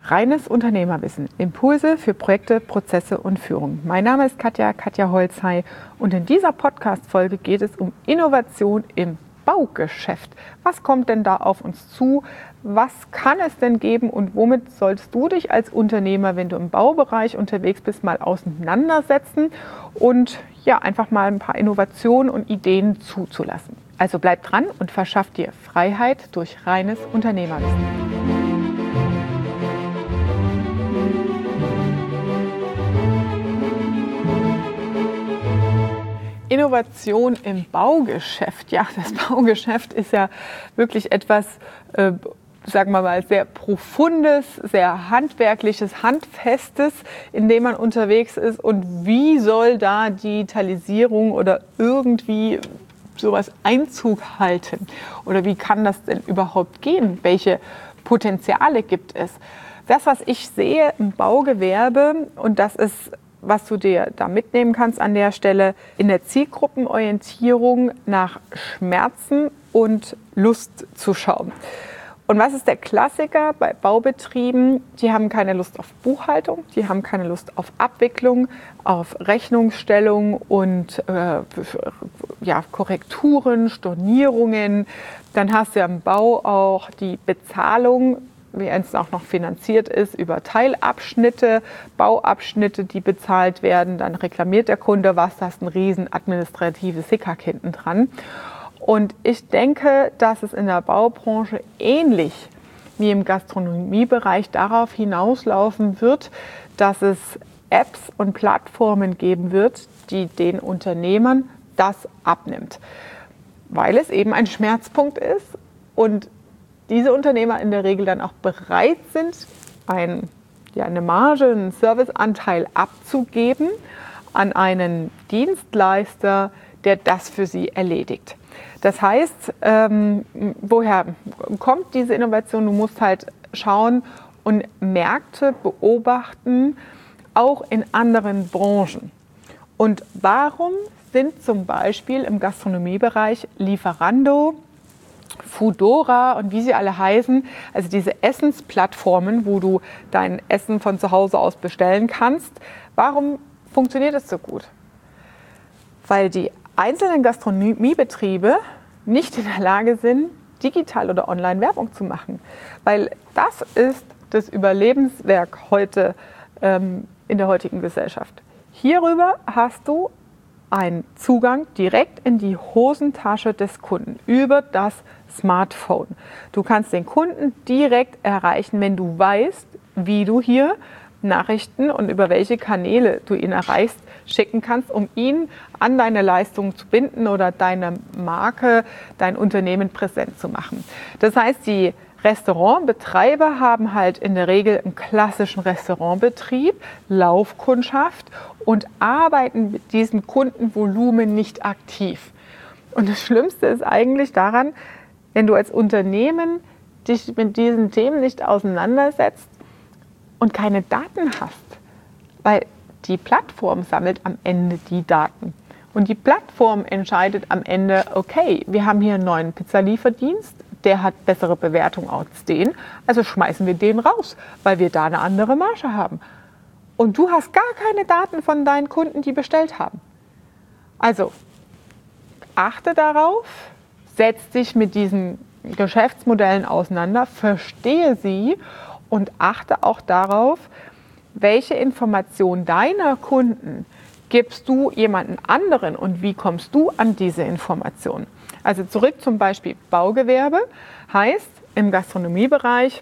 Reines Unternehmerwissen. Impulse für Projekte, Prozesse und Führung. Mein Name ist Katja Holzhey und in dieser Podcast-Folge geht es um Innovation im Baugeschäft. Was kommt denn da auf uns zu? Was kann es denn geben und womit solltest du dich als Unternehmer, wenn du im Baubereich unterwegs bist, mal auseinandersetzen und ja, einfach mal ein paar Innovationen und Ideen zuzulassen. Also bleib dran und verschaff dir Freiheit durch reines Unternehmerwissen. Innovation im Baugeschäft. Ja, das Baugeschäft ist ja wirklich etwas, sagen wir mal, sehr Profundes, sehr Handwerkliches, Handfestes, in dem man unterwegs ist. Und wie soll da Digitalisierung oder irgendwie sowas Einzug halten? Oder wie kann das denn überhaupt gehen? Welche Potenziale gibt es? Das, was ich sehe im Baugewerbe, und das ist, was du dir da mitnehmen kannst an der Stelle, in der Zielgruppenorientierung nach Schmerzen und Lust zu schauen. Und was ist der Klassiker bei Baubetrieben? Die haben keine Lust auf Buchhaltung, die haben keine Lust auf Abwicklung, auf Rechnungsstellung und Korrekturen, Stornierungen. Dann hast du ja im Bau auch die Bezahlung, wie es auch noch finanziert ist, über Teilabschnitte, Bauabschnitte, die bezahlt werden. Dann reklamiert der Kunde was, da ist ein riesen administratives Hickhack hinten dran. Und ich denke, dass es in der Baubranche ähnlich wie im Gastronomiebereich darauf hinauslaufen wird, dass es Apps und Plattformen geben wird, die den Unternehmern das abnimmt. Weil es eben ein Schmerzpunkt ist und diese Unternehmer in der Regel dann auch bereit sind, eine Marge, einen Serviceanteil abzugeben an einen Dienstleister, der das für sie erledigt. Das heißt, woher kommt diese Innovation? Du musst halt schauen und Märkte beobachten, auch in anderen Branchen. Und warum sind zum Beispiel im Gastronomiebereich Lieferando, Foodora und wie sie alle heißen, also diese Essensplattformen, wo du dein Essen von zu Hause aus bestellen kannst, warum funktioniert das so gut? Weil die einzelnen Gastronomiebetriebe nicht in der Lage sind, digital oder online Werbung zu machen. Weil das ist das Überlebenswerk heute in der heutigen Gesellschaft. Hierüber hast du einen Zugang direkt in die Hosentasche des Kunden über das Smartphone. Du kannst den Kunden direkt erreichen, wenn du weißt, wie du hier Nachrichten und über welche Kanäle du ihn erreichst, schicken kannst, um ihn an deine Leistung zu binden oder deine Marke, dein Unternehmen präsent zu machen. Das heißt, die Restaurantbetreiber haben halt in der Regel einen klassischen Restaurantbetrieb, Laufkundschaft und arbeiten mit diesem Kundenvolumen nicht aktiv. Und das Schlimmste ist eigentlich daran, wenn du als Unternehmen dich mit diesen Themen nicht auseinandersetzt und keine Daten hast, weil die Plattform sammelt am Ende die Daten. Und die Plattform entscheidet am Ende, okay, wir haben hier einen neuen Pizzalieferdienst, der hat bessere Bewertung als den, also schmeißen wir den raus, weil wir da eine andere Marge haben. Und du hast gar keine Daten von deinen Kunden, die bestellt haben. Also achte darauf, setz dich mit diesen Geschäftsmodellen auseinander, verstehe sie und achte auch darauf, welche Informationen deiner Kunden gibst du jemanden anderen und wie kommst du an diese Informationen. Also zurück zum Beispiel Baugewerbe heißt, im Gastronomiebereich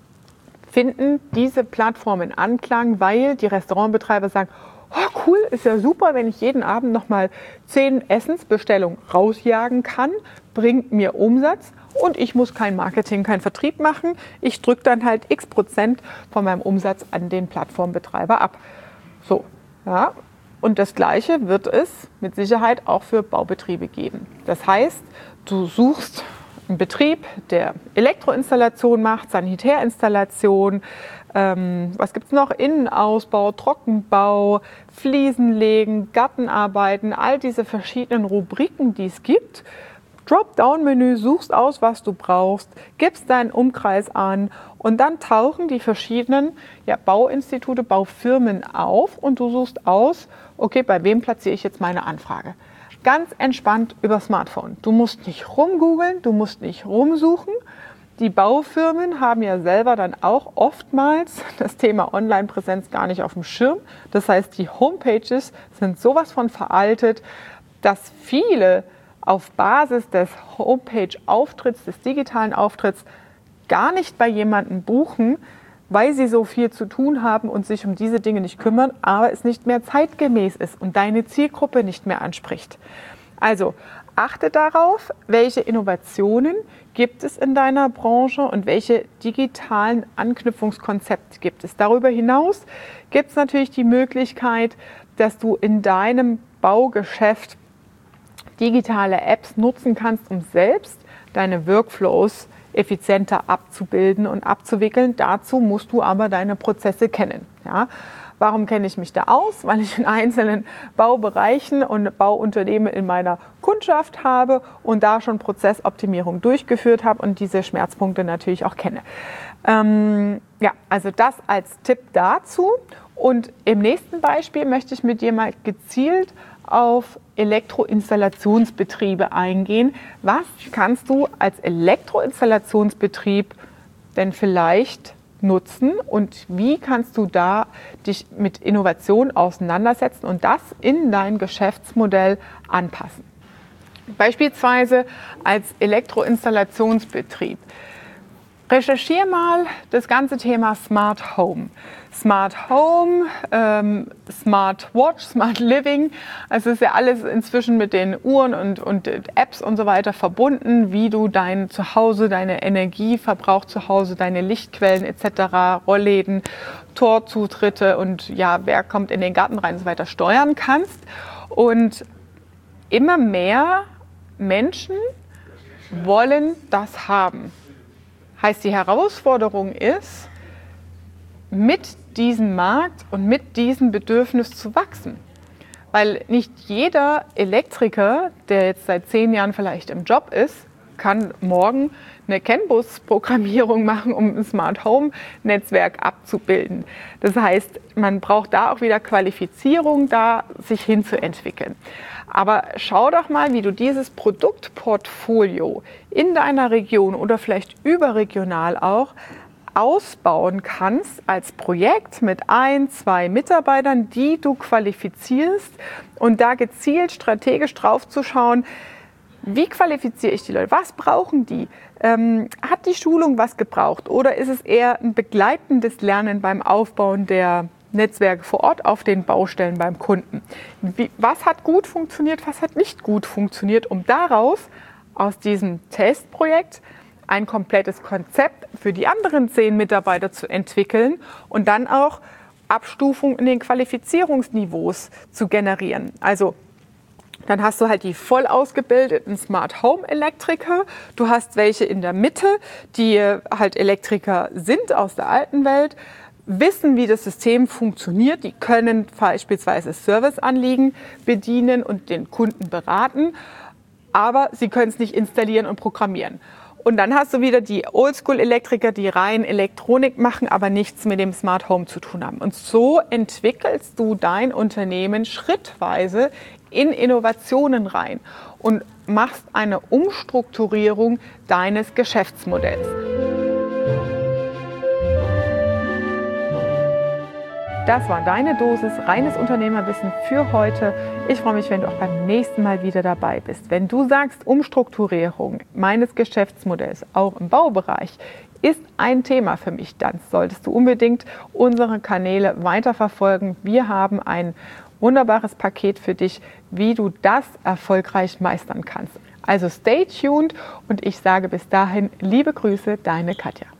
finden diese Plattformen Anklang, weil die Restaurantbetreiber sagen, oh cool, ist ja super, wenn ich jeden Abend nochmal 10 Essensbestellungen rausjagen kann, bringt mir Umsatz und ich muss kein Marketing, kein Vertrieb machen. Ich drücke dann halt x% von meinem Umsatz an den Plattformbetreiber ab. So, ja. Und das Gleiche wird es mit Sicherheit auch für Baubetriebe geben. Das heißt, du suchst einen Betrieb, der Elektroinstallation macht, Sanitärinstallation, was gibt es noch? Innenausbau, Trockenbau, Fliesenlegen, Gartenarbeiten, all diese verschiedenen Rubriken, die es gibt. Dropdown-Menü, suchst aus, was du brauchst, gibst deinen Umkreis an Und dann tauchen die verschiedenen Bauinstitute, Baufirmen auf und du suchst aus, okay, bei wem platziere ich jetzt meine Anfrage? Ganz entspannt über Smartphone. Du musst nicht rumgoogeln, du musst nicht rumsuchen. Die Baufirmen haben ja selber dann auch oftmals das Thema Online-Präsenz gar nicht auf dem Schirm. Das heißt, die Homepages sind sowas von veraltet, dass viele auf Basis des Homepage-Auftritts, des digitalen Auftritts, gar nicht bei jemandem buchen, weil sie so viel zu tun haben und sich um diese Dinge nicht kümmern, aber es nicht mehr zeitgemäß ist und deine Zielgruppe nicht mehr anspricht. Also achte darauf, welche Innovationen gibt es in deiner Branche und welche digitalen Anknüpfungskonzepte gibt es. Darüber hinaus gibt es natürlich die Möglichkeit, dass du in deinem Baugeschäft digitale Apps nutzen kannst, um selbst deine Workflows effizienter abzubilden und abzuwickeln. Dazu musst du aber deine Prozesse kennen. Ja? Warum kenne ich mich da aus? Weil ich in einzelnen Baubereichen und Bauunternehmen in meiner Kundschaft habe und da schon Prozessoptimierung durchgeführt habe und diese Schmerzpunkte natürlich auch kenne. Also das als Tipp dazu. Und im nächsten Beispiel möchte ich mit dir mal gezielt auf Elektroinstallationsbetriebe eingehen. Was kannst du als Elektroinstallationsbetrieb denn vielleicht nutzen und wie kannst du da dich mit Innovation auseinandersetzen und das in dein Geschäftsmodell anpassen? Beispielsweise als Elektroinstallationsbetrieb. Recherchiere mal das ganze Thema Smart Home. Smart Home, Smart Watch, Smart Living. Also ist ja alles inzwischen mit den Uhren und Apps und so weiter verbunden, wie du dein Zuhause, deine Energieverbrauch zu Hause, deine Lichtquellen etc., Rollläden, Torzutritte und wer kommt in den Garten rein und so weiter steuern kannst. Und immer mehr Menschen wollen das haben. Heißt, die Herausforderung ist, mit diesem Markt und mit diesem Bedürfnis zu wachsen. Weil nicht jeder Elektriker, der jetzt seit 10 Jahren vielleicht im Job ist, kann morgen eine CAN-Bus-Programmierung machen, um ein Smart Home-Netzwerk abzubilden. Das heißt, man braucht da auch wieder Qualifizierung, da sich hinzuentwickeln. Aber schau doch mal, wie du dieses Produktportfolio in deiner Region oder vielleicht überregional auch ausbauen kannst als Projekt mit 1, 2 Mitarbeitern, die du qualifizierst und da gezielt strategisch drauf zu schauen, wie qualifiziere ich die Leute? Was brauchen die? Hat die Schulung was gebraucht? Oder ist es eher ein begleitendes Lernen beim Aufbauen der Netzwerke vor Ort auf den Baustellen beim Kunden? Was hat gut funktioniert, was hat nicht gut funktioniert, um daraus aus diesem Testprojekt ein komplettes Konzept für die anderen 10 Mitarbeiter zu entwickeln und dann auch Abstufung in den Qualifizierungsniveaus zu generieren. Also dann hast du halt die voll ausgebildeten Smart Home Elektriker. Du hast welche in der Mitte, die halt Elektriker sind aus der alten Welt, wissen, wie das System funktioniert. Die können beispielsweise Serviceanliegen bedienen und den Kunden beraten, aber sie können es nicht installieren und programmieren. Und dann hast du wieder die Oldschool-Elektriker, die rein Elektronik machen, aber nichts mit dem Smart Home zu tun haben. Und so entwickelst du dein Unternehmen schrittweise in Innovationen rein und machst eine Umstrukturierung deines Geschäftsmodells. Das war deine Dosis reines Unternehmerwissen für heute. Ich freue mich, wenn du auch beim nächsten Mal wieder dabei bist. Wenn du sagst, Umstrukturierung meines Geschäftsmodells auch im Baubereich ist ein Thema für mich, dann solltest du unbedingt unsere Kanäle weiterverfolgen. Wir haben ein wunderbares Paket für dich, wie du das erfolgreich meistern kannst. Also stay tuned und ich sage bis dahin liebe Grüße, deine Katja.